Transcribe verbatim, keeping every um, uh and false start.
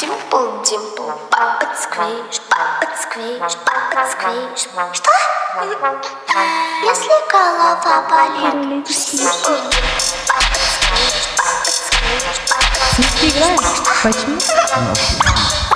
Димпл, димпл, папа сквиш, папа сквиш, папа сквиш. Что? Если голова болит, димпл, папа сквиш, папа сквиш, папа сквиш. Ты играешь? Почему?